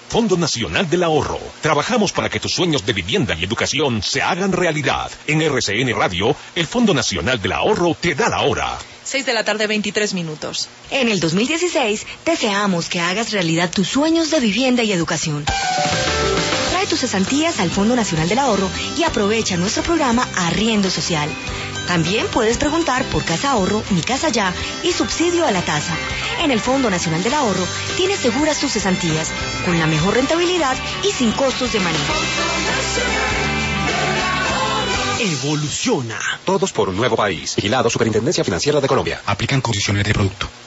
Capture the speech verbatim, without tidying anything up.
Fondo Nacional del Ahorro. Trabajamos para que tus sueños de vivienda y educación se hagan realidad. En R C N Radio, el Fondo Nacional del Ahorro te da la hora. seis de la tarde, veintitrés minutos. En el dos mil dieciséis, deseamos que hagas realidad tus sueños de vivienda y educación. Trae tus cesantías al Fondo Nacional del Ahorro y aprovecha nuestro programa Arriendo Social. También puedes preguntar por Casa Ahorro, Mi Casa Ya y subsidio a la tasa. En el Fondo Nacional del Ahorro tienes seguras tus cesantías, con la mejor rentabilidad y sin costos de manejo. Evoluciona. Todos por un nuevo país. Vigilado Superintendencia Financiera de Colombia. Aplican condiciones de producto.